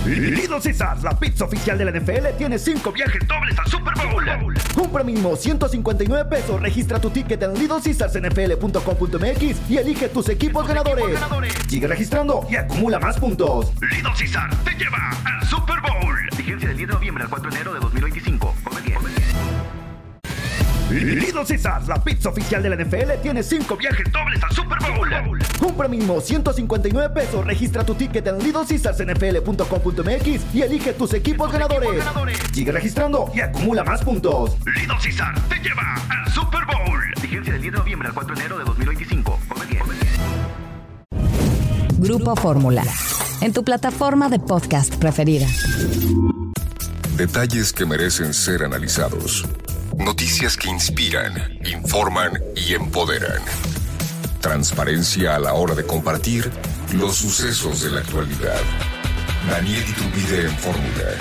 Little Caesars, la pizza oficial de la NFL, tiene 5 viajes dobles al Super Bowl. Compra mínimo $159. Registra tu ticket en littlecaesarsnfl.com.mx y elige tus equipos ganadores. Sigue registrando y acumula más puntos. Little Caesars te lleva al Super Bowl. Vigencia del 10 de noviembre al 4 de enero de 2025. Come bien. Little Caesars, la pizza oficial de la NFL, tiene 5 viajes dobles al Super Bowl. Compra mínimo $159. Registra tu ticket en littlecaesarsnfl.com.mx y elige tus equipos ganadores. Sigue registrando y acumula más puntos. Little Caesars te lleva al Super Bowl. Vigencia del 10 de noviembre al 4 de enero de 2025. Come bien. Grupo Fórmula, en tu plataforma de podcast preferida. Detalles que merecen ser analizados. Noticias que inspiran, informan y empoderan. Transparencia a la hora de compartir los sucesos de la actualidad. Daniel Iturbide en Fórmula.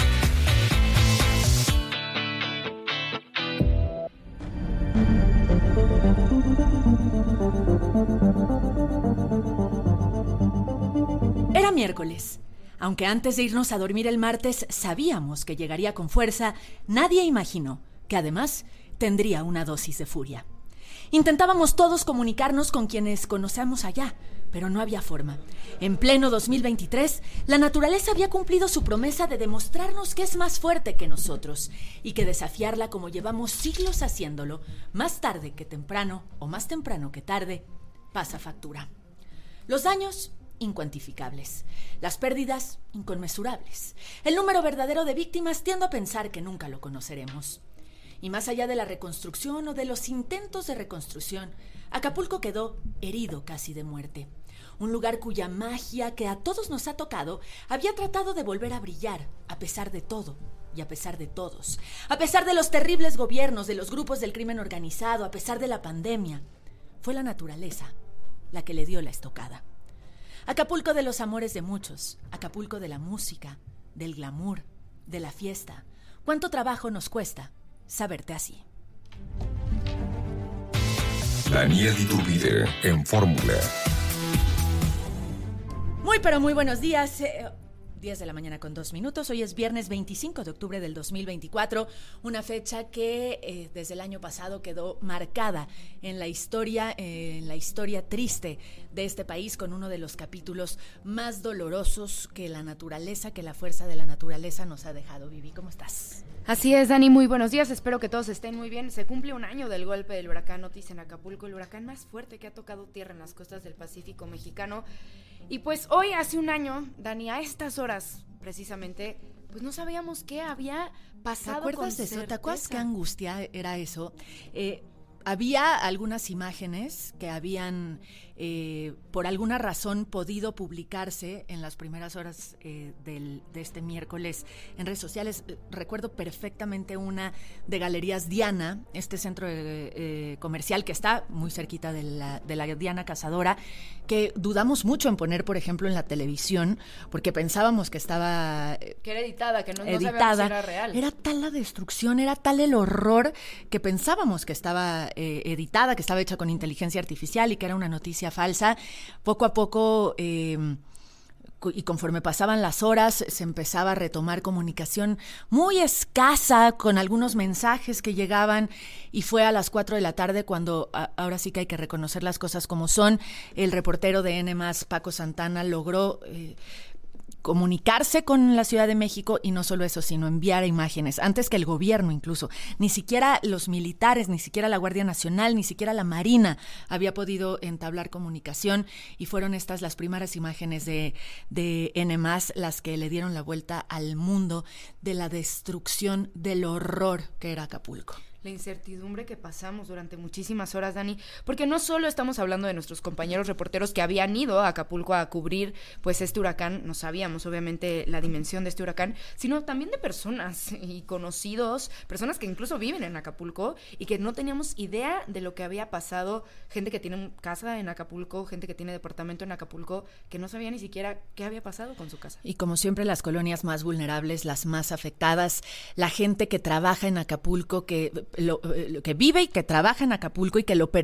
Era miércoles. Aunque antes de irnos a dormir el martes sabíamos que llegaría con fuerza, nadie imaginó que además tendría una dosis de furia. Intentábamos todos comunicarnos con quienes conocemos allá, pero no había forma. En pleno 2023, la naturaleza había cumplido su promesa de demostrarnos que es más fuerte que nosotros y que desafiarla como llevamos siglos haciéndolo, más tarde que temprano o más temprano que tarde, pasa factura. Los daños, incuantificables. Las pérdidas, inconmensurables. El número verdadero de víctimas tiendo a pensar que nunca lo conoceremos. Y más allá de la reconstrucción o de los intentos de reconstrucción, Acapulco quedó herido casi de muerte. Un lugar cuya magia, que a todos nos ha tocado, había tratado de volver a brillar, a pesar de todo y a pesar de todos. A pesar de los terribles gobiernos, de los grupos del crimen organizado, a pesar de la pandemia. Fue la naturaleza la que le dio la estocada. Acapulco de los amores de muchos, Acapulco de la música, del glamour, de la fiesta. ¿Cuánto trabajo nos cuesta saberte así? Daniel Iturbide en Fórmula. Muy pero muy buenos días. 10 de la mañana con 2 minutos. Hoy es viernes 25 de octubre del 2024, una fecha que desde el año pasado quedó marcada en la historia triste de este país, con uno de los capítulos más dolorosos que la naturaleza, que la fuerza de la naturaleza nos ha dejado. Vivi, ¿cómo estás? Así es, Dani, muy buenos días, espero que todos estén muy bien. Se cumple un año del golpe del huracán Otis en Acapulco, el huracán más fuerte que ha tocado tierra en las costas del Pacífico mexicano. Y pues hoy, hace un año, Dani, a estas horas precisamente, pues no sabíamos qué había pasado. ¿Te acuerdas de eso? ¿Te acuerdas qué angustia era eso? Había algunas imágenes que habían, por alguna razón, podido publicarse en las primeras horas de este miércoles en redes sociales. Recuerdo perfectamente una de Galerías Diana, este centro comercial que está muy cerquita de la Diana Cazadora, que dudamos mucho en poner, por ejemplo, en la televisión, porque pensábamos que estaba que era editada, que no editada. Sabíamos si era real. Era tal la destrucción, era tal el horror, que pensábamos que estaba editada, que estaba hecha con inteligencia artificial y que era una noticia falsa. Poco a poco, y conforme pasaban las horas, se empezaba a retomar comunicación muy escasa, con algunos mensajes que llegaban, y fue a las 4 de la tarde cuando, ahora sí que hay que reconocer las cosas como son, el reportero de N+, Paco Santana, logró comunicarse con la Ciudad de México, y no solo eso, sino enviar imágenes, antes que el gobierno incluso. Ni siquiera los militares, ni siquiera la Guardia Nacional, ni siquiera la Marina había podido entablar comunicación, y fueron estas las primeras imágenes de N+, las que le dieron la vuelta al mundo de la destrucción, del horror que era Acapulco. La incertidumbre que pasamos durante muchísimas horas, Dani, porque no solo estamos hablando de nuestros compañeros reporteros que habían ido a Acapulco a cubrir pues este huracán, no sabíamos obviamente la dimensión de este huracán, sino también de personas y conocidos, personas que incluso viven en Acapulco y que no teníamos idea de lo que había pasado, gente que tiene casa en Acapulco, gente que tiene departamento en Acapulco, que no sabía ni siquiera qué había pasado con su casa. Y como siempre, las colonias más vulnerables, las más afectadas, la gente que trabaja en Acapulco, que vive y que trabaja en Acapulco y que lo perdió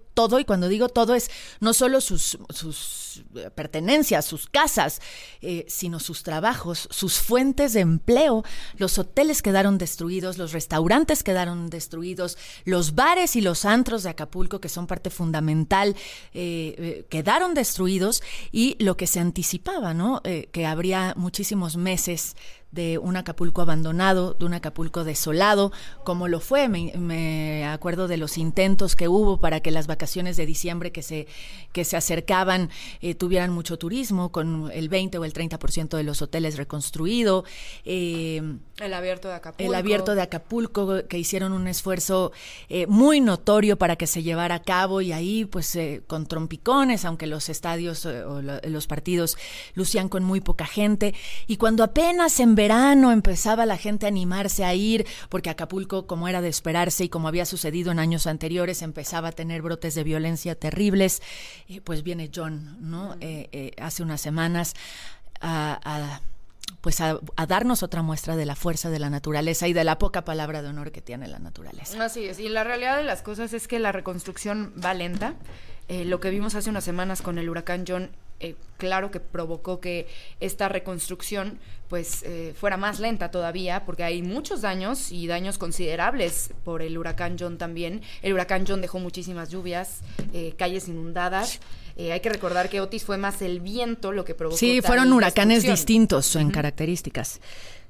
todo, y cuando digo todo es no solo sus pertenencias, sus casas, sino sus trabajos, sus fuentes de empleo. Los hoteles quedaron destruidos, los restaurantes quedaron destruidos, los bares y los antros de Acapulco, que son parte fundamental, quedaron destruidos, y lo que se anticipaba, ¿no? Que habría muchísimos meses de un Acapulco abandonado, de un Acapulco desolado, como lo fue. Me acuerdo de los intentos que hubo para que las vacaciones de diciembre que se acercaban tuvieran mucho turismo, con el 20 o el 30% de los hoteles reconstruido. El abierto de Acapulco. El abierto de Acapulco, que hicieron un esfuerzo muy notorio para que se llevara a cabo, y ahí pues con trompicones, aunque los estadios o los partidos lucían con muy poca gente. Y cuando apenas en verano empezaba la gente a animarse a ir, porque Acapulco, como era de esperarse y como había sucedido en años anteriores, empezaba a tener brotes de violencia terribles, pues viene John, ¿no? Hace unas semanas a darnos otra muestra de la fuerza de la naturaleza y de la poca palabra de honor que tiene la naturaleza. Así es, y la realidad de las cosas es que la reconstrucción va lenta. Lo que vimos hace unas semanas con el huracán John, claro que provocó que esta reconstrucción pues fuera más lenta todavía, porque hay muchos daños, y daños considerables por el huracán John también. El huracán John dejó muchísimas lluvias, calles inundadas. Hay que recordar que Otis fue más el viento lo que provocó. Sí, fueron huracanes distintos en características.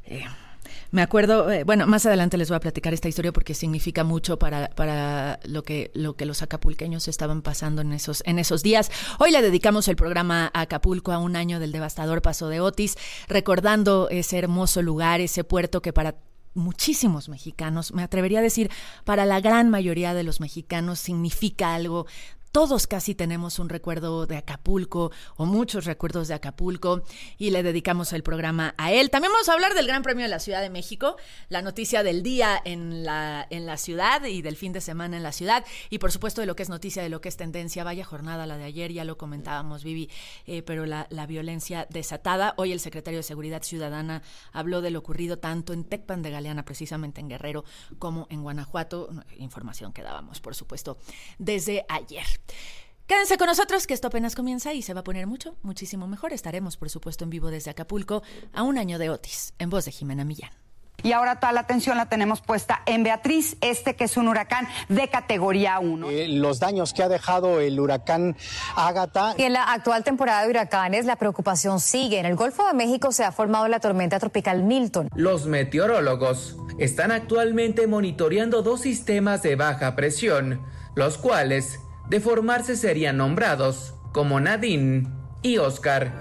Me acuerdo, bueno, más adelante les voy a platicar esta historia porque significa mucho para lo que los acapulqueños estaban pasando en esos días. Hoy le dedicamos el programa a Acapulco, a un año del devastador paso de Otis, recordando ese hermoso lugar, ese puerto que para muchísimos mexicanos, me atrevería a decir, para la gran mayoría de los mexicanos significa algo. Todos casi tenemos un recuerdo de Acapulco, o muchos recuerdos de Acapulco, y le dedicamos el programa a él. También vamos a hablar del Gran Premio de la Ciudad de México, la noticia del día en la ciudad y del fin de semana en la ciudad, y por supuesto de lo que es noticia, de lo que es tendencia. Vaya jornada la de ayer, ya lo comentábamos, Vivi, pero la violencia desatada. Hoy el secretario de Seguridad Ciudadana habló de lo ocurrido tanto en Tecpan de Galeana, precisamente en Guerrero, como en Guanajuato. Información que dábamos, por supuesto, desde ayer. Quédense con nosotros, que esto apenas comienza y se va a poner muchísimo mejor. Estaremos, por supuesto, en vivo desde Acapulco, a un año de Otis, en voz de Jimena Millán. Y ahora toda la atención la tenemos puesta en Beatriz, que es un huracán de categoría 1. Los daños que ha dejado el huracán Ágata. Y en la actual temporada de huracanes, la preocupación sigue. En el Golfo de México se ha formado la tormenta tropical Milton. Los meteorólogos están actualmente monitoreando 2 sistemas de baja presión, los cuales, de formarse, serían nombrados como Nadine y Oscar.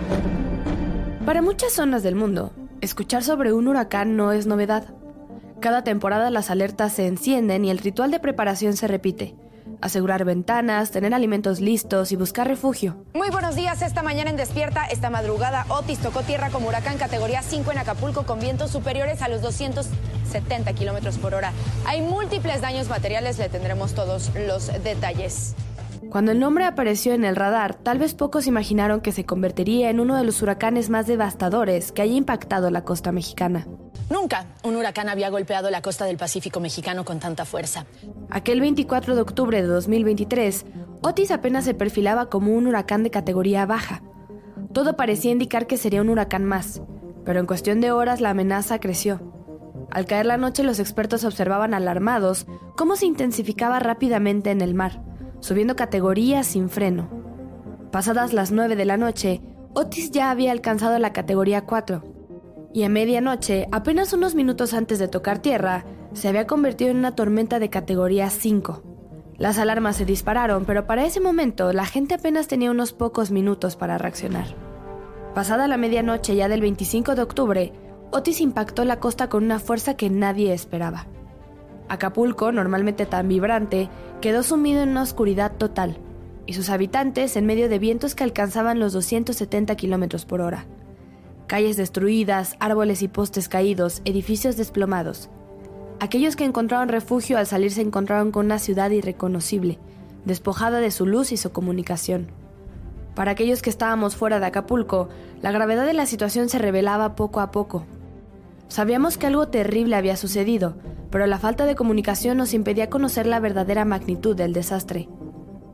Para muchas zonas del mundo, escuchar sobre un huracán no es novedad. Cada temporada las alertas se encienden y el ritual de preparación se repite. Asegurar ventanas, tener alimentos listos y buscar refugio. Muy buenos días. Esta mañana en Despierta, esta madrugada, Otis tocó tierra como huracán categoría 5 en Acapulco, con vientos superiores a los 270 kilómetros por hora. Hay múltiples daños materiales, le tendremos todos los detalles. Cuando el nombre apareció en el radar, tal vez pocos imaginaron que se convertiría en uno de los huracanes más devastadores que haya impactado la costa mexicana. Nunca un huracán había golpeado la costa del Pacífico mexicano con tanta fuerza. Aquel 24 de octubre de 2023, Otis apenas se perfilaba como un huracán de categoría baja. Todo parecía indicar que sería un huracán más, pero en cuestión de horas la amenaza creció. Al caer la noche, los expertos observaban alarmados cómo se intensificaba rápidamente en el mar, subiendo categorías sin freno. Pasadas las 9 de la noche, Otis ya había alcanzado la categoría 4. Y a medianoche, apenas unos minutos antes de tocar tierra, se había convertido en una tormenta de categoría 5. Las alarmas se dispararon, pero para ese momento la gente apenas tenía unos pocos minutos para reaccionar. Pasada la medianoche ya del 25 de octubre, Otis impactó la costa con una fuerza que nadie esperaba. Acapulco, normalmente tan vibrante, quedó sumido en una oscuridad total, y sus habitantes en medio de vientos que alcanzaban los 270 kilómetros por hora. Calles destruidas, árboles y postes caídos, edificios desplomados. Aquellos que encontraron refugio al salir se encontraron con una ciudad irreconocible, despojada de su luz y su comunicación. Para aquellos que estábamos fuera de Acapulco, la gravedad de la situación se revelaba poco a poco. Sabíamos que algo terrible había sucedido, pero la falta de comunicación nos impedía conocer la verdadera magnitud del desastre.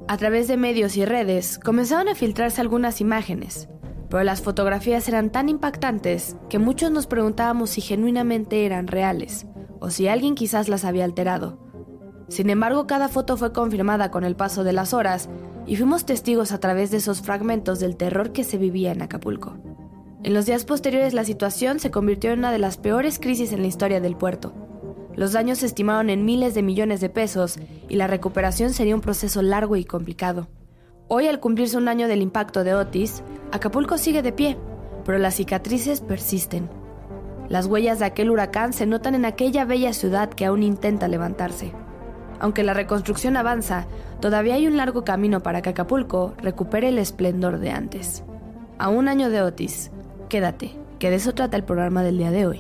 A través de medios y redes comenzaron a filtrarse algunas imágenes, pero las fotografías eran tan impactantes que muchos nos preguntábamos si genuinamente eran reales o si alguien quizás las había alterado. Sin embargo, cada foto fue confirmada con el paso de las horas y fuimos testigos a través de esos fragmentos del terror que se vivía en Acapulco. En los días posteriores, la situación se convirtió en una de las peores crisis en la historia del puerto. Los daños se estimaron en miles de millones de pesos y la recuperación sería un proceso largo y complicado. Hoy, al cumplirse un año del impacto de Otis, Acapulco sigue de pie, pero las cicatrices persisten. Las huellas de aquel huracán se notan en aquella bella ciudad que aún intenta levantarse. Aunque la reconstrucción avanza, todavía hay un largo camino para que Acapulco recupere el esplendor de antes. A un año de Otis, quédate, que de eso trata el programa del día de hoy.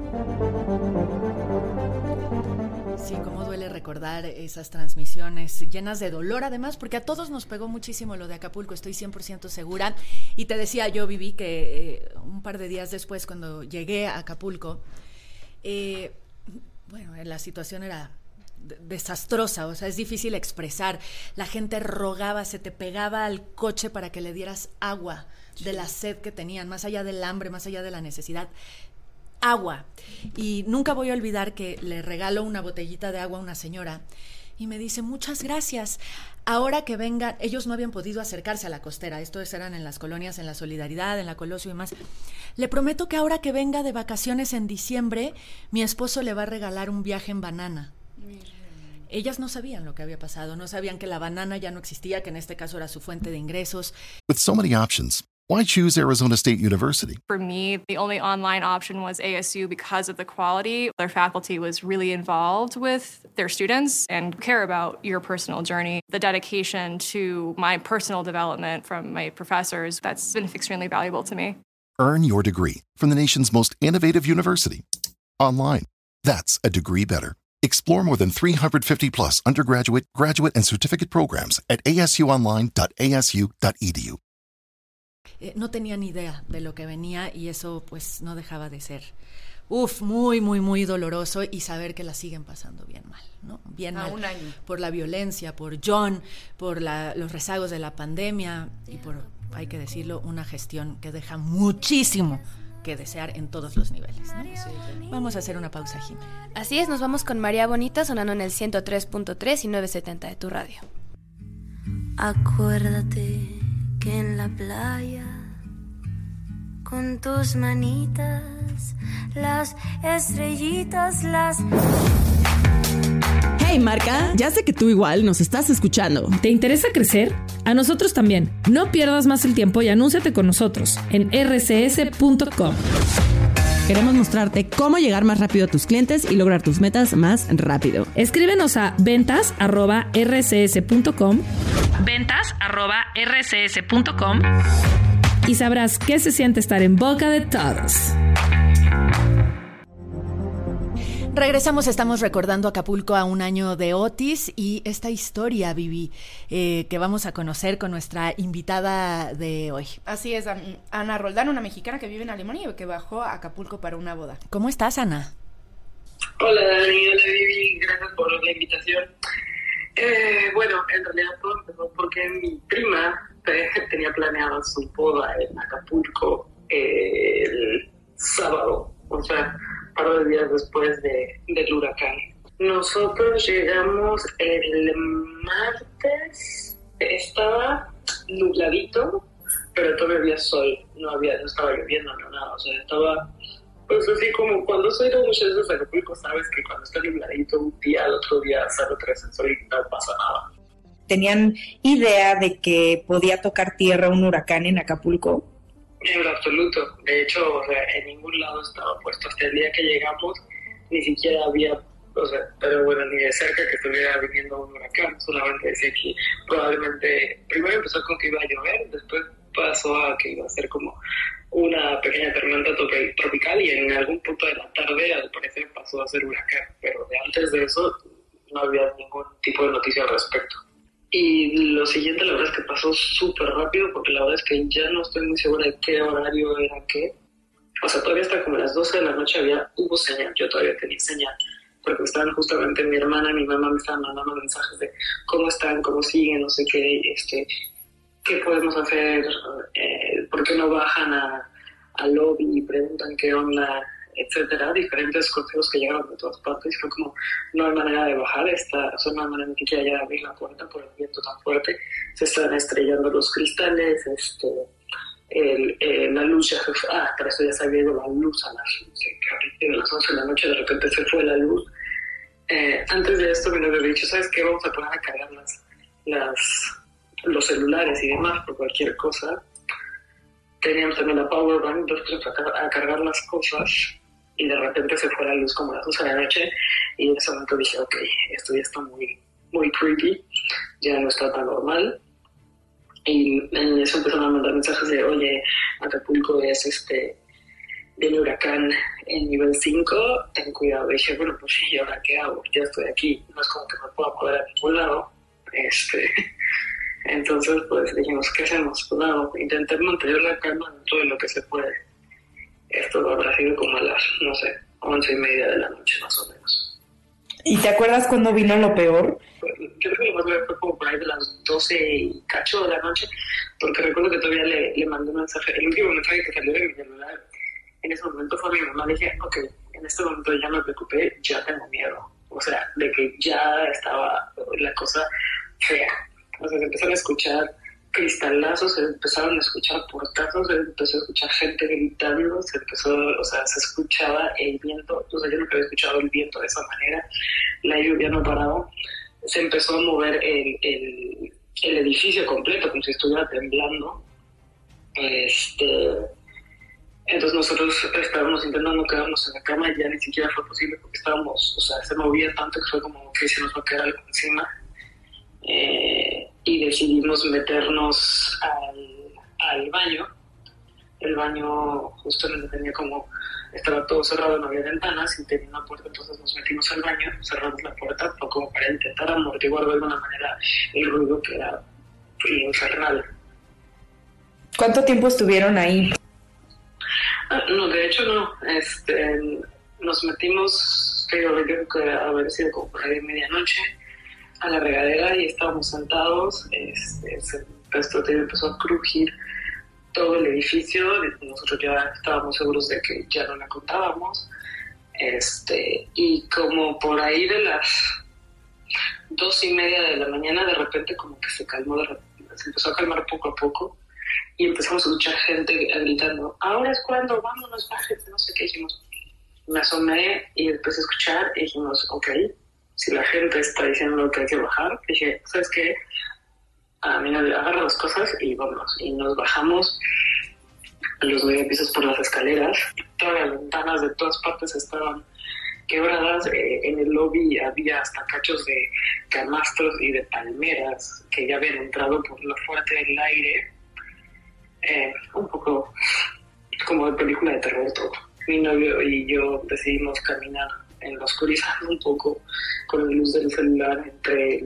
Sí, cómo duele recordar esas transmisiones llenas de dolor, además, porque a todos nos pegó muchísimo lo de Acapulco, estoy 100% segura. Y te decía yo, Vivi, que un par de días después, cuando llegué a Acapulco, la situación era desastrosa, o sea, es difícil expresar. La gente rogaba, se te pegaba al coche para que le dieras agua de la sed que tenían, más allá del hambre, más allá de la necesidad. Agua. Y nunca voy a olvidar que le regalo una botellita de agua a una señora y me dice, muchas gracias. Ahora que vengan, ellos no habían podido acercarse a la costera, estos eran en las colonias, en la Solidaridad, en la Colosio y demás. Le prometo que ahora que venga de vacaciones en diciembre, mi esposo le va a regalar un viaje en banana. Ellas no sabían lo que había pasado, no sabían que la banana ya no existía, que en este caso era su fuente de ingresos. With so many options, why choose Arizona State University? For me, the only online option was ASU because of the quality. Their faculty was really involved with their students and care about your personal journey. The dedication to my personal development from my professors, that's been extremely valuable to me. Earn your degree from the nation's most innovative university. Online. That's a degree better. Explore more than 350-plus undergraduate, graduate, and certificate programs at asuonline.asu.edu. No tenían idea de lo que venía y eso pues no dejaba de ser muy, muy, muy doloroso, y saber que la siguen pasando bien mal, ¿no? Bien mal. Un año. Por la violencia, por John, por los rezagos de la pandemia y por, hay que decirlo, una gestión que deja muchísimo que desear en todos los niveles, ¿no? Vamos a hacer una pausa, Jimmy. Así es, nos vamos con María Bonita sonando en el 103.3 y 970 de tu radio. Acuérdate que en la playa, con tus manitas, las estrellitas, las... Hey Marca, ya sé que tú igual nos estás escuchando. ¿Te interesa crecer? A nosotros también. No pierdas más el tiempo y anúnciate con nosotros en rcs.com. Queremos mostrarte cómo llegar más rápido a tus clientes y lograr tus metas más rápido. Escríbenos a ventas@rcs.com. ventas@rcs.com y sabrás qué se siente estar en boca de todos. Regresamos, estamos recordando Acapulco a un año de Otis y esta historia, Vivi, que vamos a conocer con nuestra invitada de hoy. Así es, Ana Roldán, una mexicana que vive en Alemania y que bajó a Acapulco para una boda. ¿Cómo estás, Ana? Hola, Dani, hola, Vivi, gracias por la invitación. Bueno, en realidad todo empezó porque mi prima tenía planeado su boda en Acapulco el sábado, o sea, un par de días después del huracán. Nosotros llegamos el martes, estaba nubladito, pero todavía había sol, no estaba lloviendo, no nada, o sea, estaba pues así como cuando soy de muchas veces a Acapulco, sabes que cuando está nubladito un día, al otro día sale otra vez el sol y no pasa nada. ¿Tenían idea de que podía tocar tierra un huracán en Acapulco? En absoluto. De hecho, o sea, en ningún lado estaba puesto. Hasta el día que llegamos, ni siquiera había, o sea, pero bueno, ni de cerca que estuviera viniendo un huracán. Solamente decía que probablemente, primero empezó con que iba a llover, después pasó a que iba a ser como una pequeña tormenta tropical y en algún punto de la tarde, al parecer, pasó a ser huracán. Pero de antes de eso, no había ningún tipo de noticia al respecto. Y lo siguiente, la verdad es que pasó súper rápido, porque la verdad es que ya no estoy muy segura de qué horario era qué. O sea, todavía hasta como las 12 de la noche hubo señal, yo todavía tenía señal. porque estaban justamente mi hermana y mi mamá me estaban mandando mensajes de cómo están, cómo siguen, no sé qué, qué podemos hacer, por qué no bajan al lobby y preguntan qué onda, etcétera, diferentes consejos que llegaron de todas partes. Fue como, no hay manera de bajar, no hay manera ni siquiera ya de abrir la puerta por el viento tan fuerte, se están estrellando los cristales, la luz ya se fue, para eso ya se había ido la luz a las 11 de la noche, de repente se fue la luz. Antes de esto me había dicho, ¿sabes qué? Vamos a poner a cargar los celulares y demás por cualquier cosa. Teníamos también la power bank, entonces pusimos a cargar las cosas y de repente se fue la luz como a las 11 de la noche y en ese momento dije, ok, esto ya está muy, muy creepy, ya no está tan normal. Y en eso empezaron a mandar mensajes de, oye, Acapulco es viene huracán en nivel 5, ten cuidado. Y dije, bueno, pues sí, ¿y ahora qué hago? Ya estoy aquí, no es como que me pueda mover a ningún lado. Entonces, pues dijimos, ¿qué hacemos? Pues nada, intenté mantener la calma dentro de lo que se puede. Esto habrá sido como a las, 11:30 de la noche, más o menos. ¿Y te acuerdas cuándo vino lo peor? Creo que lo más grave fue como por ahí de las 12 y cacho de la noche, porque recuerdo que todavía le mandé un mensaje, el último mensaje que salió de mi celular en ese momento fue a mi mamá. Le dije, ok, en este momento ya me preocupé, ya tengo miedo, o sea, de que ya estaba la cosa fea. O sea, se empezaron a escuchar cristalazos, se empezaron a escuchar portazos, se empezó a escuchar gente gritando, se escuchaba el viento, o sea, yo nunca había escuchado el viento de esa manera, la lluvia no paraba, se empezó a mover el edificio completo, como si estuviera temblando. Entonces nosotros estábamos intentando quedarnos en la cama y ya ni siquiera fue posible porque se movía tanto que fue como que se nos va a quedar algo encima. Y decidimos meternos al baño. El baño justamente estaba todo cerrado, no había ventanas y tenía una puerta, entonces nos metimos al baño, cerramos la puerta como para intentar amortiguar de alguna manera el ruido que era infernal. ¿Cuánto tiempo estuvieron ahí? No, de hecho no. Nos metimos, creo que haber sido como por ahí de medianoche, a la regadera y estábamos sentados. Esto empezó a crujir todo el edificio. Nosotros ya estábamos seguros de que ya no la contábamos. Y como por ahí de las 2:30 de la mañana, de repente como que se calmó, se empezó a calmar poco a poco. Y empezamos a escuchar gente gritando, ahora es cuando, vámonos, bájense, no sé qué. Dijimos, me asomé y empecé a escuchar y dijimos, ok, si la gente está diciendo que hay que bajar, dije, ¿sabes qué? Agarra las cosas y vámonos. Y nos bajamos los 9 pisos por las escaleras. Todas las ventanas de todas partes estaban quebradas. En el lobby había hasta cachos de canastros y de palmeras que ya habían entrado por la fuerte del aire. Un poco como de película de terror todo. Mi novio y yo decidimos caminar en la oscuridad un poco con la luz del celular entre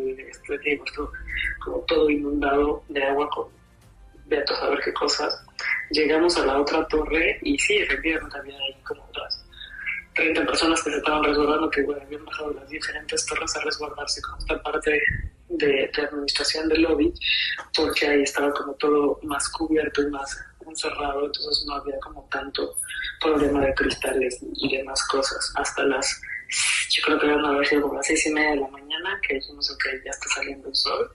como todo inundado de agua con vete a saber qué cosas. Llegamos a la otra torre y sí, efectivamente había ahí como otras 30 personas que se estaban resguardando, que habían bajado las diferentes torres a resguardarse con esta parte de administración del lobby, porque ahí estaba como todo más cubierto y más encerrado, entonces no había como tanto problema de cristales y demás cosas. Hasta yo creo que iban a haber sido como las 6:30 de la mañana, que dijimos, ok, ya está saliendo el sol,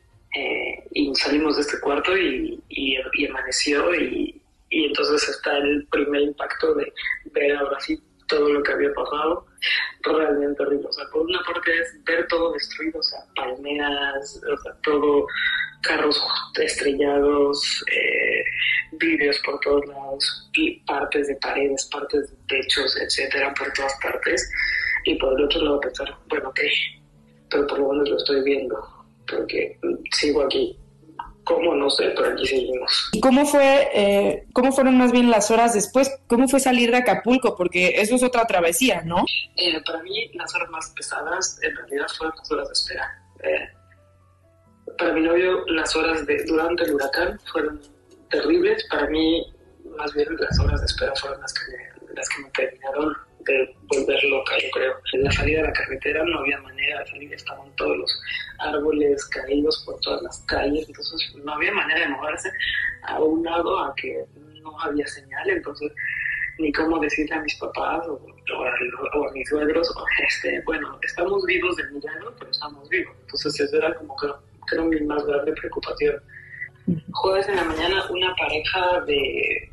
y salimos de este cuarto y amaneció, y entonces está el primer impacto de ver ahora sí todo lo que había pasado, realmente horrible. O sea, por una parte es ver todo destruido, o sea, palmeras, o sea, todo, carros estrellados, vidrios por todos lados, partes de paredes, partes de techos, etcétera, por todas partes. Y por el otro lado pensar, bueno, ok, pero por lo menos lo estoy viendo, porque sigo aquí. ¿Cómo? No sé, pero aquí seguimos. ¿Y cómo fueron más bien las horas después? ¿Cómo fue salir de Acapulco? Porque eso es otra travesía, ¿no? Para mí, las horas más pesadas, en realidad, fueron las horas de espera. Para mi novio, las horas durante el huracán fueron terribles. Para mí, más bien, las horas de espera fueron las que me terminaron de volver loca, yo creo. En la salida de la carretera no había manera de salir, estaban todos los árboles caídos por todas las calles, entonces no había manera de moverse a un lado a que no había señal, entonces ni cómo decirle a mis papás o a mis suegros, bueno, estamos vivos de milagro, pero estamos vivos. Entonces eso era como que creo mi más grande preocupación. Jueves en la mañana una pareja de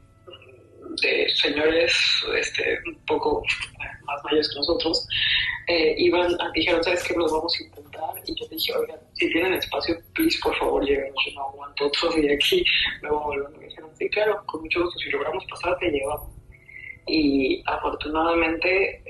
señores un poco más mayores que nosotros dijeron, ¿sabes qué? Los vamos a intentar. Y yo dije, oigan, si tienen espacio, please, por favor, llévenos. Yo no aguanto otro día aquí, me voy a volver. Me dijeron, sí, claro, con mucho gusto, si logramos pasar, te llevamos. Y afortunadamente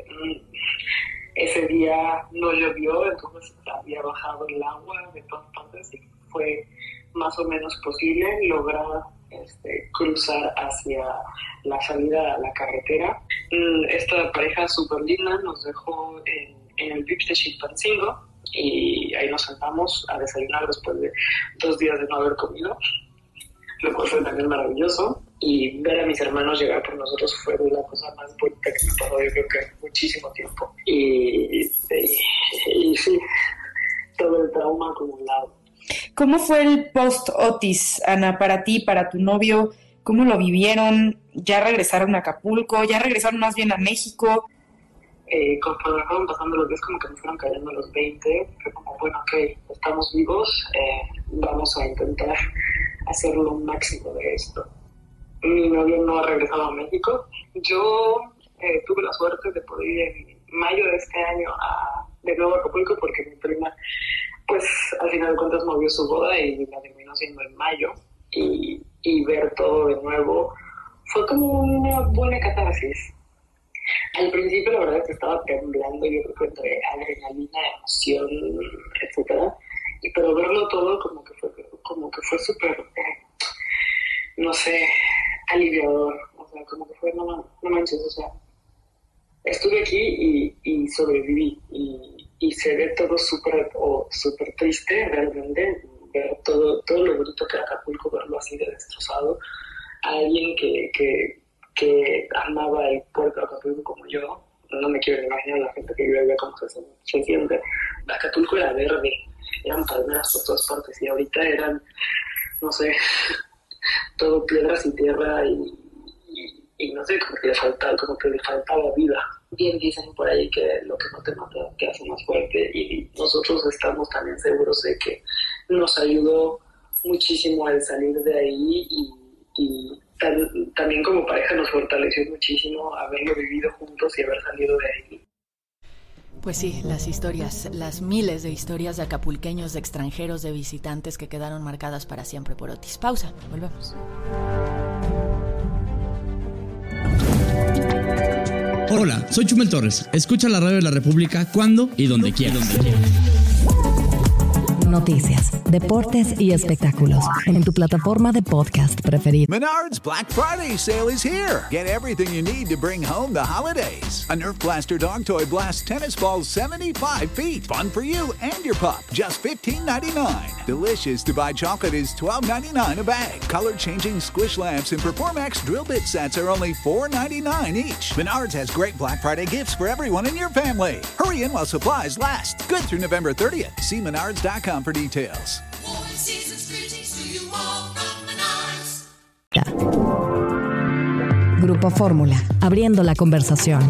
ese día no llovió, entonces había bajado el agua de todas partes y fue más o menos posible lograr cruzar hacia la salida a la carretera. Esta pareja súper linda nos dejó en el Vips de Chilpancingo y ahí nos sentamos a desayunar después de 2 días de no haber comido, lo cual fue también maravilloso. Y ver a mis hermanos llegar por nosotros fue la cosa más bonita que me pasó, yo creo que en muchísimo tiempo. Y sí, todo el trauma acumulado. ¿Cómo fue el post-Otis, Ana, para ti, para tu novio? ¿Cómo lo vivieron? ¿Ya regresaron a Acapulco? ¿Ya regresaron más bien a México? Conforme fueron pasando los días, como que me fueron cayendo los 20. Fue como, bueno, ok, estamos vivos, vamos a intentar hacer lo máximo de esto. Mi novio no ha regresado a México. Yo tuve la suerte de poder ir en mayo de este año de nuevo a Acapulco porque mi prima, pues al final de cuentas movió su boda y la terminó siendo en mayo. Y ver todo de nuevo fue como una buena catarsis. Al principio la verdad es que estaba temblando, yo creo que entre adrenalina, emoción, etcétera. Pero verlo todo como que fue súper, no sé, aliviador. O sea, como que fue, no manches, o sea, estuve aquí y sobreviví. Y se ve todo súper triste realmente, ver todo lo bonito que era Acapulco, verlo así de destrozado. A alguien que amaba el puerto de Acapulco como yo, no me quiero imaginar la gente que vive allá cómo se siente. Acapulco era verde, eran palmeras por todas partes y ahorita eran, no sé, todo piedras y tierra y no sé, como que le faltaba vida. Bien dicen por ahí que lo que no te mata te hace más fuerte y nosotros estamos también seguros de que nos ayudó muchísimo al salir de ahí y también como pareja nos fortaleció muchísimo haberlo vivido juntos y haber salido de ahí. Pues sí, las historias, las miles de historias de acapulqueños, de extranjeros, de visitantes que quedaron marcadas para siempre por Otis. Pausa, volvemos. Hola, soy Chumel Torres. Escucha la radio de la República cuando y donde quieras. Noticias, deportes y espectáculos en tu plataforma de podcast preferida. Menards Black Friday sale is here. Get everything you need to bring home the holidays. A Nerf Blaster dog toy blasts tennis balls 75 feet. Fun for you and your pup. Just $15.99. Delicious to buy chocolate is $12.99 a bag. Color-changing squish lamps and Performax drill bit sets are only $4.99 each. Menards has great Black Friday gifts for everyone in your family. Hurry in while supplies last. Good through November 30th. See menards.com for details. Grupo Fórmula, abriendo la conversación.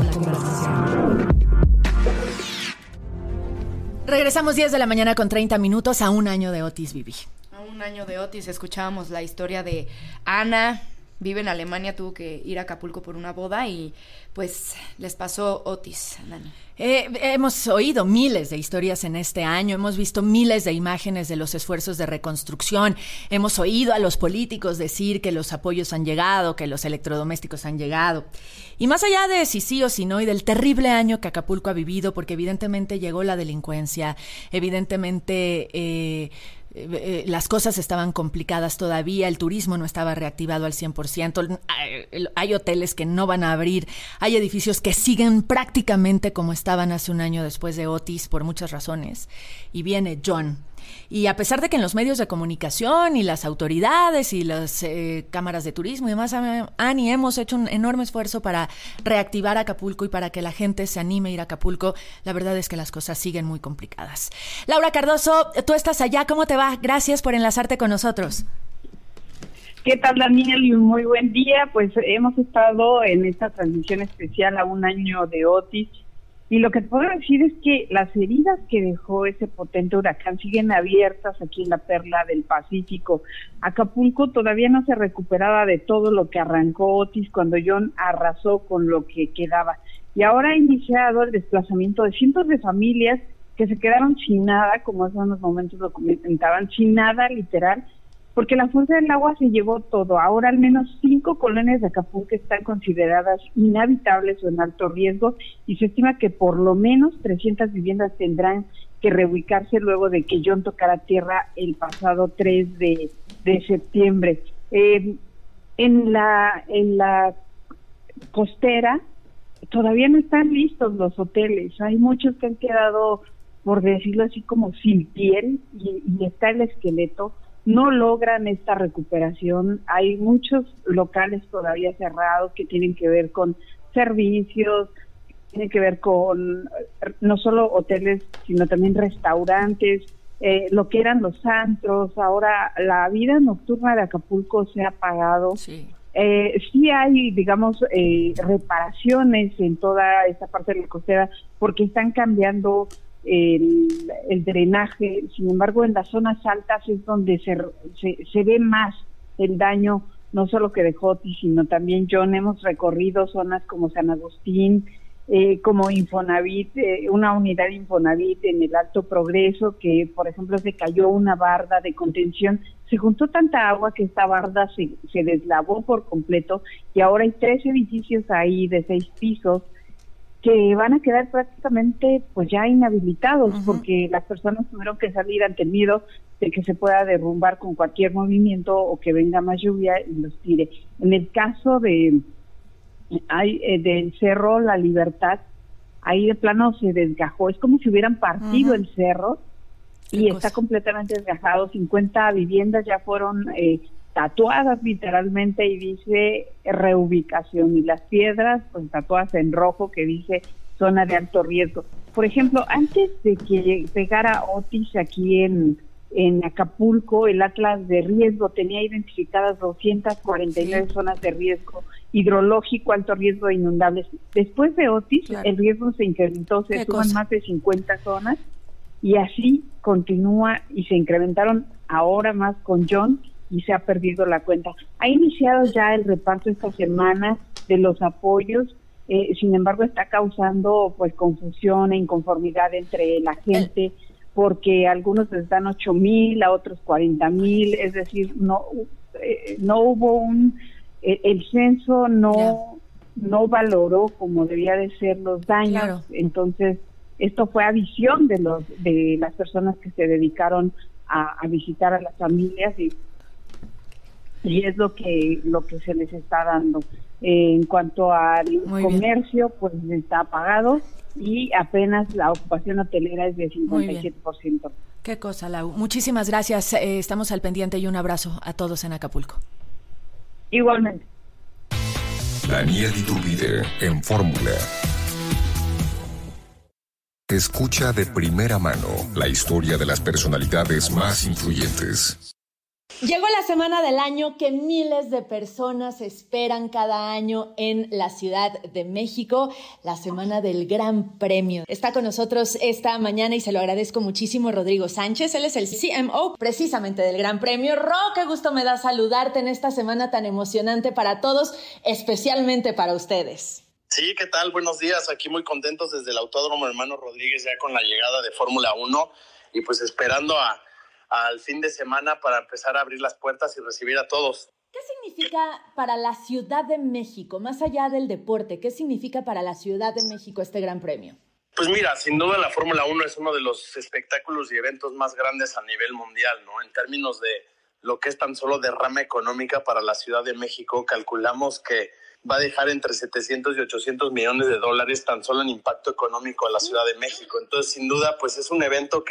Regresamos 10 de la mañana con 30 minutos a un año de Otis, Vivi. A un año de Otis escuchábamos la historia de Ana. Vive en Alemania, tuvo que ir a Acapulco por una boda y pues les pasó Otis, Dani. Hemos oído miles de historias en este año, hemos visto miles de imágenes de los esfuerzos de reconstrucción, hemos oído a los políticos decir que los apoyos han llegado, que los electrodomésticos han llegado. Y más allá de si sí o si no y del terrible año que Acapulco ha vivido, porque evidentemente llegó la delincuencia, evidentemente las cosas estaban complicadas todavía, el turismo no estaba reactivado al 100%, hay hoteles que no van a abrir, hay edificios que siguen prácticamente como estaban hace un año después de Otis por muchas razones. Y viene John Y a pesar de que en los medios de comunicación y las autoridades y las cámaras de turismo y demás, Ani, hemos hecho un enorme esfuerzo para reactivar Acapulco y para que la gente se anime a ir a Acapulco, la verdad es que las cosas siguen muy complicadas. Laura Cardoso, tú estás allá, ¿cómo te va? Gracias por enlazarte con nosotros. ¿Qué tal, Daniel? Muy buen día. Pues hemos estado en esta transmisión especial a 1 año de Otis y lo que te puedo decir es que las heridas que dejó ese potente huracán siguen abiertas aquí en la perla del Pacífico. Acapulco todavía no se recuperaba de todo lo que arrancó Otis cuando John arrasó con lo que quedaba. Y ahora ha iniciado el desplazamiento de cientos de familias que se quedaron sin nada, como hace unos momentos lo comentaban, sin nada literal, porque la fuerza del agua se llevó todo. Ahora al menos 5 colonias de Acapulco están consideradas inhabitables o en alto riesgo y se estima que por lo menos 300 viviendas tendrán que reubicarse luego de que John tocara tierra el pasado 3 de septiembre. En la costera todavía no están listos los hoteles. Hay muchos que han quedado, por decirlo así, como sin piel y está el esqueleto. No logran esta recuperación. Hay muchos locales todavía cerrados que tienen que ver con servicios, tienen que ver con no solo hoteles, sino también restaurantes, lo que eran los antros. Ahora la vida nocturna de Acapulco se ha apagado. Sí hay, digamos, reparaciones en toda esta parte de la costera porque están cambiando el drenaje. Sin embargo, en las zonas altas es donde se ve más el daño, no solo que dejó Otis, sino también John. Hemos recorrido zonas como San Agustín, como Infonavit, una unidad de Infonavit en el Alto Progreso, que por ejemplo se cayó una barda de contención, se juntó tanta agua que esta barda se deslavó por completo y ahora hay 3 edificios ahí de 6 pisos que van a quedar prácticamente pues ya inhabilitados, porque las personas tuvieron que salir ante el miedo de que se pueda derrumbar con cualquier movimiento o que venga más lluvia y los tire. En el caso del Cerro La Libertad, ahí de plano se desgajó, es como si hubieran partido el cerro y está completamente desgajado. 50 viviendas ya fueron tatuadas literalmente y dice reubicación, y las piedras pues tatuadas en rojo que dice zona de alto riesgo. Por ejemplo, antes de que pegara Otis aquí en Acapulco, el Atlas de riesgo tenía identificadas 249 zonas de riesgo hidrológico, alto riesgo de inundables. Después de Otis, el riesgo se incrementó, se suman más de 50 zonas y así continúa y se incrementaron ahora más con John y se ha perdido la cuenta. Ha iniciado ya el reparto esta semana de los apoyos, sin embargo está causando pues confusión e inconformidad entre la gente, porque algunos les dan 8,000, a otros 40,000, es decir, no hubo el censo no valoró como debía de ser los daños. Entonces esto fue a visión de las personas que se dedicaron a visitar a las familias y es lo que se les está dando. En cuanto al comercio, pues está apagado y apenas la ocupación hotelera es de 57%. Qué cosa, Lau. Muchísimas gracias. Estamos al pendiente y un abrazo a todos en Acapulco. Igualmente. Daniel Iturbide en Fórmula. Escucha de primera mano la historia de las personalidades más influyentes. Llegó la semana del año que miles de personas esperan cada año en la Ciudad de México, la semana del Gran Premio. Está con nosotros esta mañana y se lo agradezco muchísimo Rodrigo Sánchez. Él es el CMO precisamente del Gran Premio. Ro, qué gusto me da saludarte en esta semana tan emocionante para todos, especialmente para ustedes. Sí, ¿qué tal? Buenos días. Aquí muy contentos desde el Autódromo Hermano Rodríguez ya con la llegada de Fórmula 1 y pues esperando al fin de semana para empezar a abrir las puertas y recibir a todos. ¿Qué significa para la Ciudad de México, más allá del deporte, qué significa para la Ciudad de México este Gran Premio? Pues mira, sin duda la Fórmula 1 es uno de los espectáculos y eventos más grandes a nivel mundial, ¿no? En términos de lo que es tan solo derrama económica para la Ciudad de México, calculamos que va a dejar entre 700 y 800 millones de dólares tan solo en impacto económico a la Ciudad de México. Entonces, sin duda, pues es un evento que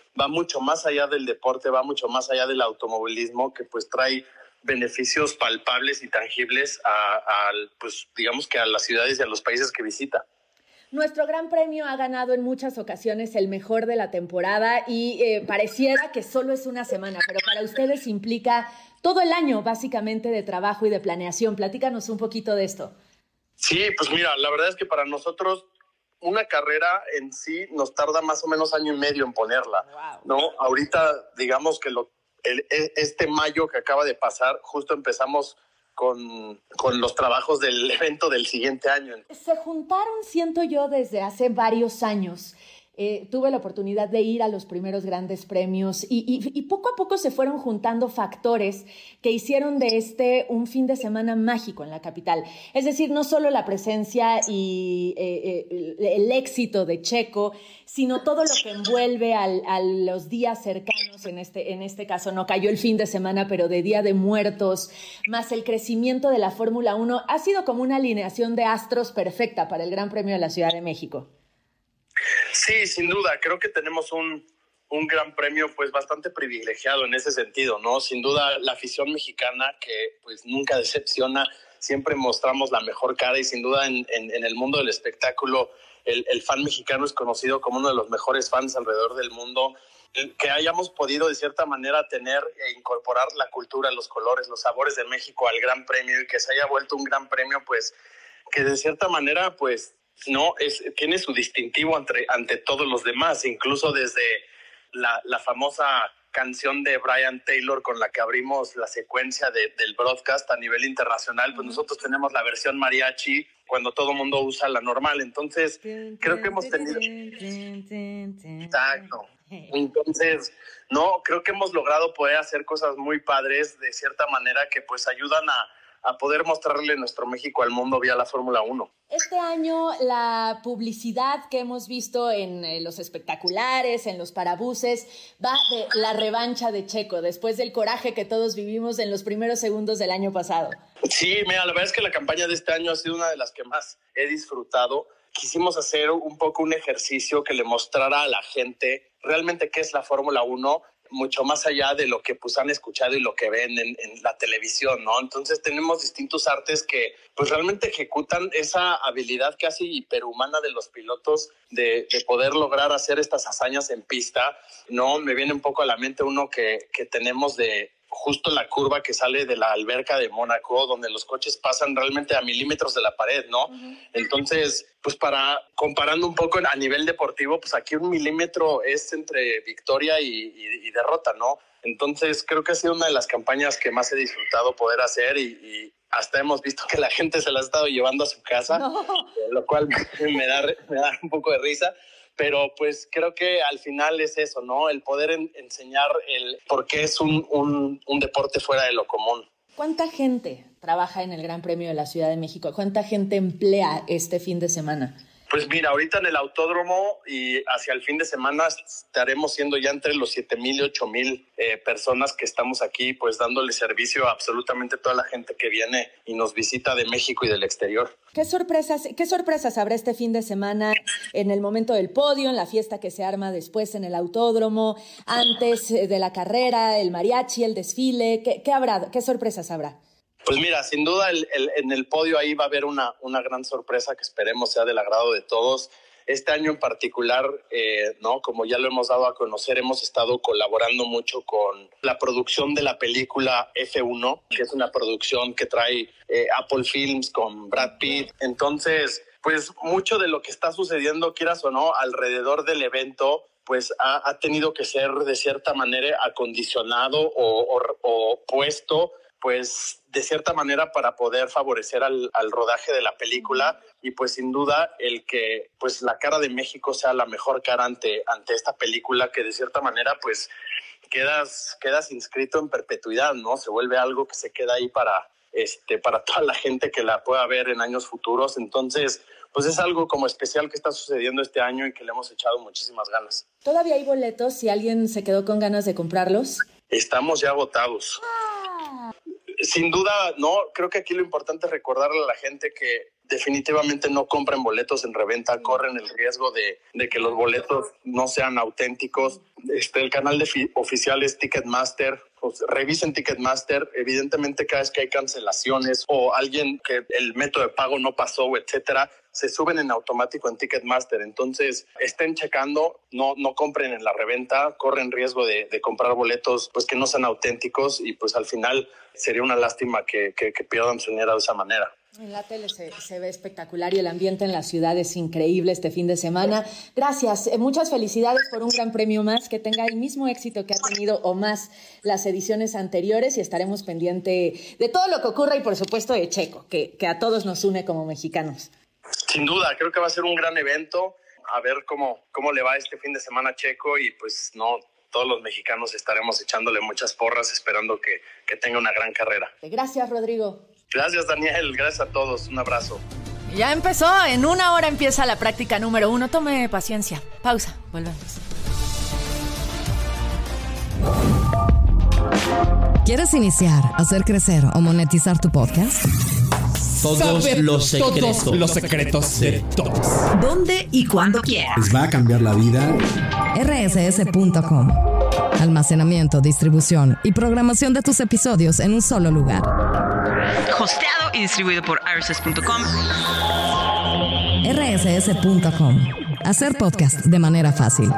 va mucho más allá del deporte, va mucho más allá del automovilismo, que pues trae beneficios palpables y tangibles pues digamos que a las ciudades y a los países que visita. Nuestro Gran Premio ha ganado en muchas ocasiones el mejor de la temporada y pareciera que solo es una semana, pero para ustedes implica todo el año básicamente de trabajo y de planeación. Platícanos un poquito de esto. Sí, pues mira, la verdad es que para nosotros una carrera en sí nos tarda más o menos 1.5 años en ponerla, ¿no? Ahorita digamos que este mayo que acaba de pasar, justo empezamos con los trabajos del evento del siguiente año. Se juntaron, siento yo, desde hace varios años. Tuve la oportunidad de ir a los primeros grandes premios y poco a poco se fueron juntando factores que hicieron de un fin de semana mágico en la capital. Es decir, no solo la presencia y el éxito de Checo, sino todo lo que envuelve a los días cercanos. En este caso no cayó el fin de semana, pero de Día de Muertos, más el crecimiento de la Fórmula 1. Ha sido como una alineación de astros perfecta para el Gran Premio de la Ciudad de México. Sí, sin duda. Creo que tenemos un gran premio pues bastante privilegiado en ese sentido, ¿no? Sin duda la afición mexicana que pues nunca decepciona, siempre mostramos la mejor cara y sin duda en el mundo del espectáculo el fan mexicano es conocido como uno de los mejores fans alrededor del mundo. Que hayamos podido de cierta manera tener e incorporar la cultura, los colores, los sabores de México al gran premio y que se haya vuelto un gran premio pues que de cierta manera pues no tiene su distintivo ante todos los demás, incluso desde la famosa canción de Brian Taylor con la que abrimos la secuencia del broadcast a nivel internacional, pues nosotros tenemos la versión mariachi cuando todo el mundo usa la normal, entonces creo que hemos tenido... Exacto. Entonces, creo que hemos logrado poder hacer cosas muy padres de cierta manera que pues ayudan a poder mostrarle nuestro México al mundo vía la Fórmula 1. Este año la publicidad que hemos visto en los espectaculares, en los parabuses, va de la revancha de Checo, después del coraje que todos vivimos en los primeros segundos del año pasado. Sí, mira, la verdad es que la campaña de este año ha sido una de las que más he disfrutado. Quisimos hacer un poco un ejercicio que le mostrara a la gente realmente qué es la Fórmula 1, mucho más allá de lo que pues han escuchado y lo que ven en la televisión, ¿no? Entonces tenemos distintos artes que pues realmente ejecutan esa habilidad casi hiperhumana de los pilotos de poder lograr hacer estas hazañas en pista, ¿no? Me viene un poco a la mente uno que tenemos de justo la curva que sale de la alberca de Mónaco, donde los coches pasan realmente a milímetros de la pared, ¿no? Uh-huh. Entonces, pues comparando un poco a nivel deportivo, pues aquí 1 milímetro es entre victoria y derrota, ¿no? Entonces, creo que ha sido una de las campañas que más he disfrutado poder hacer y hasta hemos visto que la gente se la ha estado llevando a su casa, lo cual me da un poco de risa. Pero pues creo que al final es eso, ¿no? El poder enseñar por qué es un deporte fuera de lo común. ¿Cuánta gente trabaja en el Gran Premio de la Ciudad de México? ¿Cuánta gente emplea este fin de semana? Pues mira, ahorita en el autódromo y hacia el fin de semana estaremos siendo ya entre los 7,000 y 8,000 personas que estamos aquí, pues dándole servicio a absolutamente toda la gente que viene y nos visita de México y del exterior. ¿Qué sorpresas habrá este fin de semana en el momento del podio, en la fiesta que se arma después en el autódromo, antes de la carrera, el mariachi, el desfile? ¿Qué habrá? ¿Qué sorpresas habrá? Pues mira, sin duda en el podio ahí va a haber una gran sorpresa que esperemos sea del agrado de todos. Este año en particular, ¿no? Como ya lo hemos dado a conocer, hemos estado colaborando mucho con la producción de la película F1, que es una producción que trae Apple Films con Brad Pitt. Entonces, pues mucho de lo que está sucediendo, quieras o no, alrededor del evento, pues ha tenido que ser de cierta manera acondicionado o puesto pues de cierta manera para poder favorecer al rodaje de la película y pues sin duda el que pues la cara de México sea la mejor cara ante esta película que de cierta manera pues quedas inscrito en perpetuidad, ¿no? Se vuelve algo que se queda ahí para toda la gente que la pueda ver en años futuros. Entonces, pues es algo como especial que está sucediendo este año y que le hemos echado muchísimas ganas. ¿Todavía hay boletos si alguien se quedó con ganas de comprarlos? Estamos ya agotados. Sin duda, no, creo que aquí lo importante es recordarle a la gente que definitivamente no compren boletos en reventa, corren el riesgo de que los boletos no sean auténticos. El canal oficial es Ticketmaster. Pues revisen Ticketmaster. Evidentemente, cada vez que hay cancelaciones o alguien que el método de pago no pasó, etcétera, se suben en automático en Ticketmaster. Entonces, estén checando, no compren en la reventa, corren riesgo de comprar boletos pues que no sean auténticos, y pues al final sería una lástima que pierdan su dinero de esa manera. En la tele se ve espectacular y el ambiente en la ciudad es increíble este fin de semana. Gracias, muchas felicidades por un gran premio más, que tenga el mismo éxito que ha tenido o más las ediciones anteriores, y estaremos pendientes de todo lo que ocurra y por supuesto de Checo, que a todos nos une como mexicanos. Sin duda, creo que va a ser un gran evento. A ver cómo le va este fin de semana a Checo, y pues todos los mexicanos estaremos echándole muchas porras, esperando que tenga una gran carrera. Gracias, Rodrigo. Gracias, Daniel. Gracias a todos. Un abrazo. Ya empezó. En 1 hora empieza la práctica número 1. Tome paciencia. Pausa. Volvemos. ¿Quieres iniciar, hacer crecer o monetizar tu podcast? Todos los secretos de todos. ¿Dónde y cuándo quieras? Les va a cambiar la vida. rss.com. Almacenamiento, distribución y programación de tus episodios en un solo lugar. Hosteado y distribuido por rss.com. rss.com. Hacer podcast de manera fácil.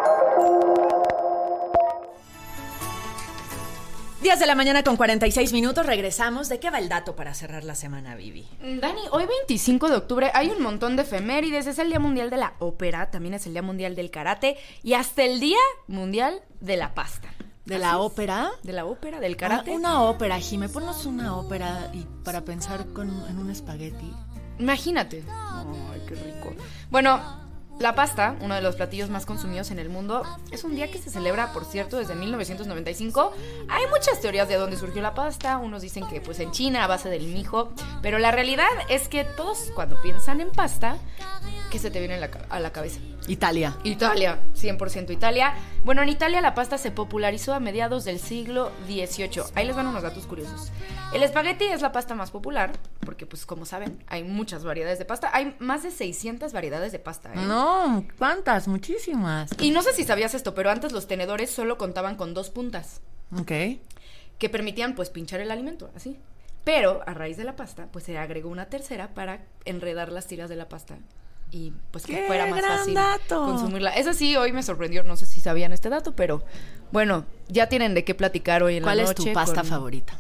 10 de la mañana con 46 minutos, regresamos. ¿De qué va el dato para cerrar la semana, Vivi? Dani, hoy 25 de octubre hay un montón de efemérides. Es el Día Mundial de la Ópera, también es el Día Mundial del Karate y hasta el Día Mundial de la Pasta. ¿De la ópera? De la ópera, del karate. Una ópera, Jime, ponnos una ópera y para pensar en un espagueti. Imagínate. Ay, qué rico. Bueno, la pasta, uno de los platillos más consumidos en el mundo, es un día que se celebra, por cierto, desde 1995. Hay muchas teorías de dónde surgió la pasta. Unos dicen que pues en China, a base del mijo. Pero la realidad es que todos cuando piensan en pasta, ¿qué se te viene a la cabeza? Italia, 100% Italia. Bueno, en Italia la pasta se popularizó a mediados del siglo XVIII. Ahí les van unos datos curiosos. El espagueti es la pasta más popular, porque pues como saben, hay muchas variedades de pasta. Hay más de 600 variedades de pasta, ¿eh? No, ¿cuántas? Muchísimas. Y no sé si sabías esto, pero antes los tenedores solo contaban con 2 puntas. Ok. Que permitían pues pinchar el alimento, así. Pero a raíz de la pasta, pues se agregó una tercera para enredar las tiras de la pasta y pues que fuera más fácil consumirla. Eso sí, hoy me sorprendió, no sé si sabían este dato, pero bueno, ya tienen de qué platicar hoy en la noche. ¿Cuál es tu pasta favorita?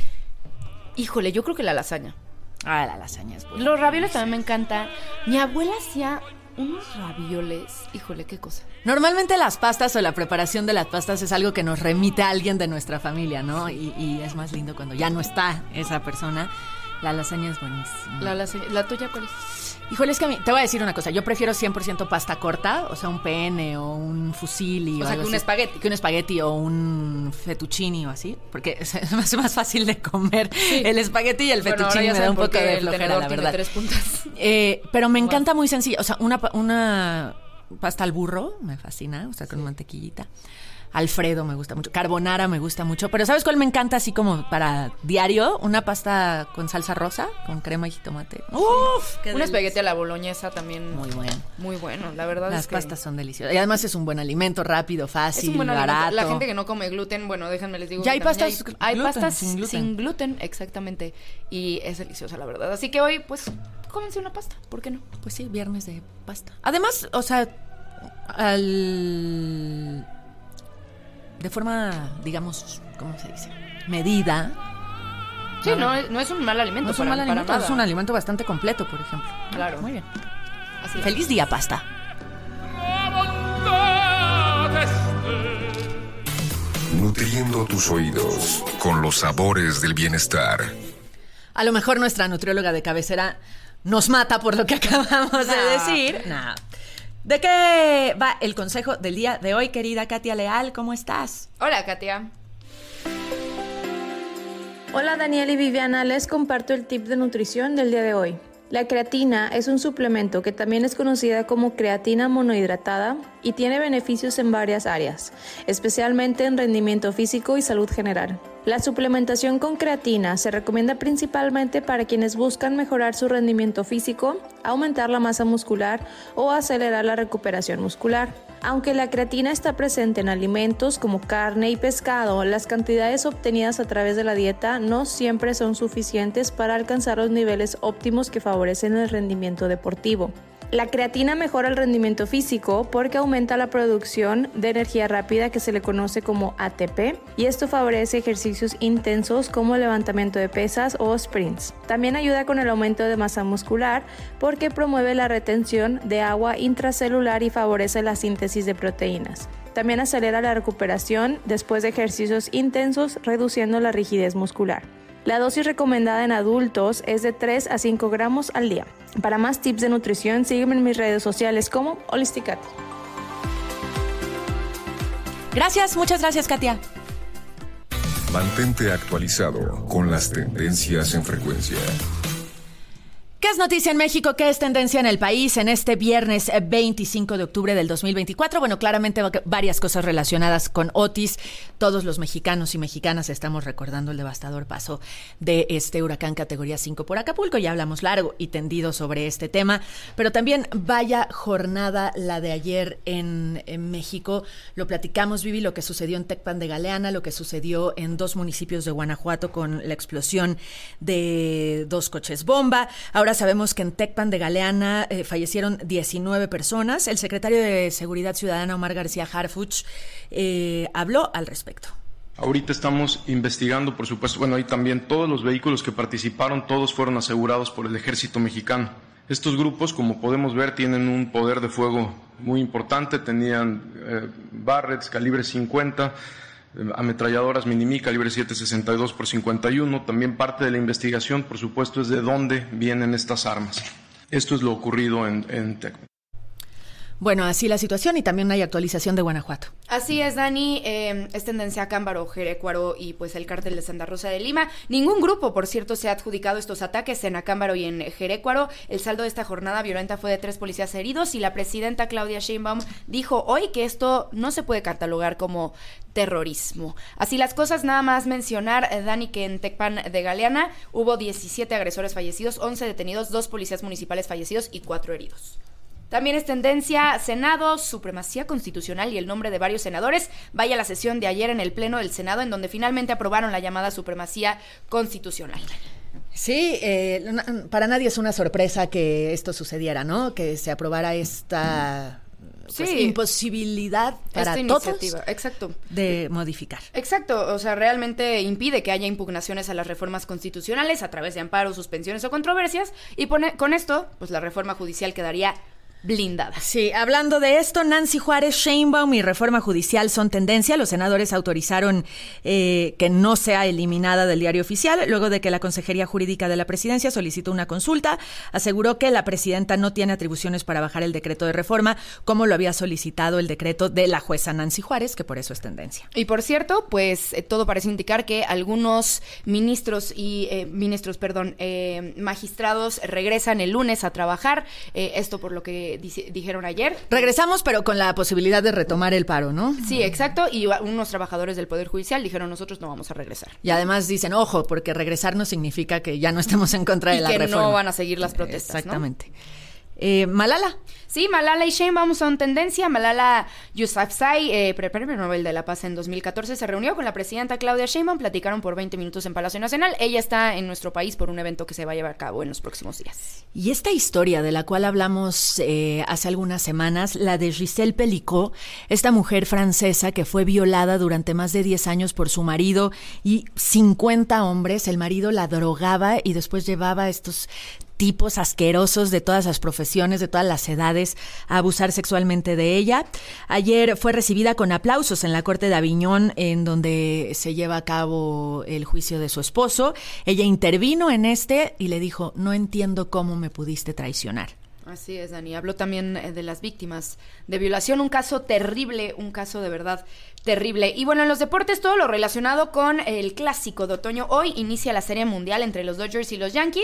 Híjole, yo creo que la lasaña. Ah, la lasaña es buena. Los ravioles también me encantan. Mi abuela hacía unos ravioles, híjole, qué cosa. Normalmente las pastas o la preparación de las pastas es algo que nos remite a alguien de nuestra familia, ¿no? Y es más lindo cuando ya no está esa persona. La lasaña es buenísima. ¿La tuya cuál es? Híjole, es que a mí, te voy a decir una cosa, yo prefiero 100% pasta corta, o sea, un penne o un fusilli. O sea, que un espagueti. Que un espagueti o un fettuccini o así, porque es más fácil de comer el espagueti y el fettuccini me da un poco de flojera, la verdad. 3 puntas. Pero me encanta muy sencilla, o sea, una pasta al burro me fascina, o sea, con mantequillita. Alfredo me gusta mucho, carbonara me gusta mucho, pero ¿sabes cuál me encanta así como para diario? Una pasta con salsa rosa, con crema y jitomate. ¡Uf! Un espagueti a la boloñesa también. Muy bueno. Muy bueno, la verdad Las es que... pastas son deliciosas. Y además es un buen alimento, rápido, fácil, es un buen barato. Alimento. La gente que no come gluten, bueno, déjenme les digo. Ya hay pastas sin gluten, exactamente. Y es deliciosa, la verdad. Así que hoy, pues, cómense una pasta, ¿por qué no? Pues sí, viernes de pasta. Además, o sea, de forma, digamos, ¿cómo se dice? Medida. Sí, no es un mal alimento. No es un mal alimento, es un alimento bastante completo, por ejemplo. Claro. Muy bien. Así es. Feliz día, pasta. Nutriendo tus oídos con los sabores del bienestar. A lo mejor nuestra nutrióloga de cabecera nos mata por lo que acabamos de decir. No. ¿De qué va el consejo del día de hoy, querida Katia Leal? ¿Cómo estás? Hola, Katia. Hola, Daniel y Viviana. Les comparto el tip de nutrición del día de hoy. La creatina es un suplemento que también es conocida como creatina monohidratada y tiene beneficios en varias áreas, especialmente en rendimiento físico y salud general. La suplementación con creatina se recomienda principalmente para quienes buscan mejorar su rendimiento físico, aumentar la masa muscular o acelerar la recuperación muscular. Aunque la creatina está presente en alimentos como carne y pescado, las cantidades obtenidas a través de la dieta no siempre son suficientes para alcanzar los niveles óptimos que favorecen el rendimiento deportivo. La creatina mejora el rendimiento físico porque aumenta la producción de energía rápida que se le conoce como ATP, y esto favorece ejercicios intensos como levantamiento de pesas o sprints. También ayuda con el aumento de masa muscular porque promueve la retención de agua intracelular y favorece la síntesis de proteínas. También acelera la recuperación después de ejercicios intensos, reduciendo la rigidez muscular. La dosis recomendada en adultos es de 3 a 5 gramos al día. Para más tips de nutrición, sígueme en mis redes sociales como Holisticati. Gracias, muchas gracias, Katia. Mantente actualizado con las tendencias en frecuencia. ¿Qué es noticia en México? ¿Qué es tendencia en el país en este viernes 25 de octubre del 2024? Bueno, claramente varias cosas relacionadas con Otis. Todos los mexicanos y mexicanas estamos recordando el devastador paso de este huracán categoría 5 por Acapulco. Ya hablamos largo y tendido sobre este tema, pero también vaya jornada la de ayer en México. Lo platicamos, Vivi, lo que sucedió en Tecpan de Galeana, lo que sucedió en 2 municipios de Guanajuato con la explosión de 2 coches bomba. Ahora sabemos que en Tecpan de Galeana fallecieron 19 personas. El secretario de Seguridad Ciudadana, Omar García Harfuch, habló al respecto. Ahorita estamos investigando, por supuesto, bueno, ahí también todos los vehículos que participaron, todos fueron asegurados por el Ejército Mexicano. Estos grupos, como podemos ver, tienen un poder de fuego muy importante, tenían Barretts calibre 50, ametralladoras Minimi calibre 7.62 por 51. También parte de la investigación, por supuesto, es de dónde vienen estas armas. Esto es lo ocurrido en Tecpan. Bueno, así la situación, y también hay actualización de Guanajuato. Así es, Dani, es tendencia a Acámbaro, Jerecuaro y pues el cártel de Santa Rosa de Lima. Ningún grupo, por cierto, se ha adjudicado estos ataques en Acámbaro y en Jerecuaro. El saldo de esta jornada violenta fue de 3 policías heridos, y la presidenta Claudia Sheinbaum dijo hoy que esto no se puede catalogar como terrorismo. Así las cosas, nada más mencionar, Dani, que en Tecpan de Galeana hubo 17 agresores fallecidos, 11 detenidos, 2 policías municipales fallecidos y 4 heridos. También es tendencia Senado, supremacía constitucional y el nombre de varios senadores. Vaya la sesión de ayer en el Pleno del Senado, en donde finalmente aprobaron la llamada supremacía constitucional. Sí, para nadie es una sorpresa que esto sucediera, ¿no? Que se aprobara esta imposibilidad para todos, exacto, de modificar. Exacto, o sea, realmente impide que haya impugnaciones a las reformas constitucionales a través de amparos, suspensiones o controversias, y con esto, pues la reforma judicial quedaría blindada. Sí, hablando de esto, Nancy Juárez, Sheinbaum y reforma judicial son tendencia. Los senadores autorizaron que no sea eliminada del diario oficial, luego de que la Consejería Jurídica de la Presidencia solicitó una consulta. Aseguró que la presidenta no tiene atribuciones para bajar el decreto de reforma, como lo había solicitado el decreto de la jueza Nancy Juárez, que por eso es tendencia. Y por cierto, pues todo parece indicar que algunos magistrados regresan el lunes a trabajar. Esto por lo que dijeron ayer. Regresamos, pero con la posibilidad de retomar el paro, ¿no? Sí, exacto, y unos trabajadores del Poder Judicial dijeron, nosotros no vamos a regresar. Y además dicen, ojo, porque regresar no significa que ya no estemos en contra de la reforma. Y que no van a seguir las protestas, exactamente, ¿no? Malala. Sí, Malala y Sheinbaum son tendencia. Malala Yousafzai, Premio Nobel de la Paz en 2014, se reunió con la presidenta Claudia Sheinbaum, platicaron por 20 minutos en Palacio Nacional. Ella está en nuestro país por un evento que se va a llevar a cabo en los próximos días. Y esta historia de la cual hablamos hace algunas semanas, la de Gisèle Pelicot, esta mujer francesa que fue violada durante más de 10 años por su marido y 50 hombres. El marido la drogaba y después llevaba a estos tipos asquerosos de todas las profesiones, de todas las edades, a abusar sexualmente de ella. Ayer fue recibida con aplausos en la Corte de Aviñón, en donde se lleva a cabo el juicio de su esposo. Ella intervino en y le dijo, no entiendo cómo me pudiste traicionar. Así es, Dani. Habló también de las víctimas de violación, un caso terrible, un caso de verdad terrible. Y bueno, en los deportes, todo lo relacionado con el clásico de otoño. Hoy inicia la Serie Mundial entre los Dodgers y los Yankees.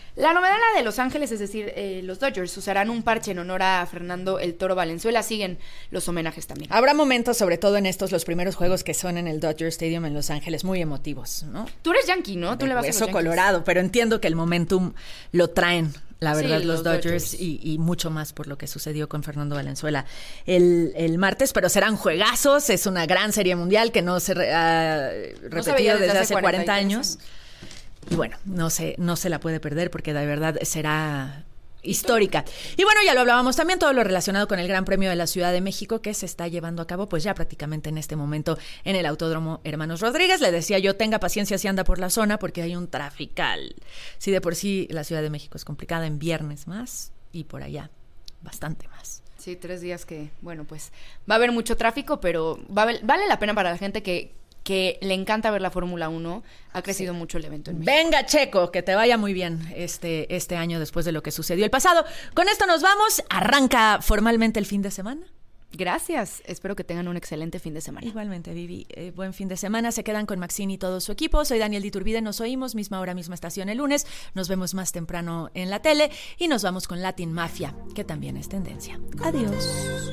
La novedad de Los Ángeles, es decir, los Dodgers usarán un parche en honor a Fernando el Toro Valenzuela. Siguen los homenajes también. Habrá momentos, sobre todo en los primeros juegos que son en el Dodger Stadium en Los Ángeles, muy emotivos, ¿no? Tú eres Yankee, ¿no? Tú le vas a los Yankees. Colorado, pero entiendo que el momentum lo traen, la verdad, Sí, los Dodgers y mucho más por lo que sucedió con Fernando Valenzuela el martes, pero serán juegazos. Es una gran serie mundial que no se ha repetido desde hace 40 años. Y bueno, no se la puede perder porque de verdad será histórica. Y bueno, ya lo hablábamos también, todo lo relacionado con el Gran Premio de la Ciudad de México que se está llevando a cabo pues ya prácticamente en este momento en el Autódromo Hermanos Rodríguez. Le decía yo, tenga paciencia si anda por la zona porque hay un trafical. Si de por sí la Ciudad de México es complicada, en viernes más y por allá bastante más. Sí, 3 días que, bueno, pues va a haber mucho tráfico, pero vale la pena para la gente que le encanta ver la Fórmula 1. Ha crecido mucho el evento en México. Venga, Checo, que te vaya muy bien este año después de lo que sucedió el pasado. Con esto nos vamos. Arranca formalmente el fin de semana. Gracias. Espero que tengan un excelente fin de semana. Igualmente, Vivi. Buen fin de semana. Se quedan con Maxine y todo su equipo. Soy Daniel Diturbide. Nos oímos. Misma hora, misma estación el lunes. Nos vemos más temprano en la tele. Y nos vamos con Latin Mafia, que también es tendencia. Adiós.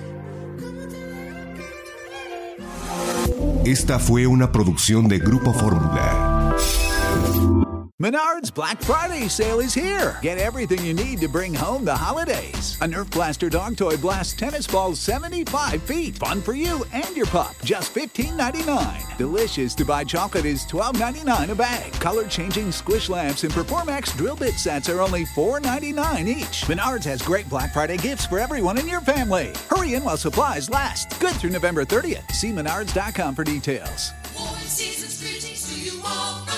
Esta fue una producción de Grupo Fórmula. Menards Black Friday sale is here. Get everything you need to bring home the holidays. A Nerf Blaster dog toy blasts tennis balls 75 feet. Fun for you and your pup. Just $15.99. Delicious to buy chocolate is $12.99 a bag. Color-changing squish lamps and Performax drill bit sets are only $4.99 each. Menards has great Black Friday gifts for everyone in your family. Hurry in while supplies last. Good through November 30th. See menards.com for details. Warm season's greetings to you all.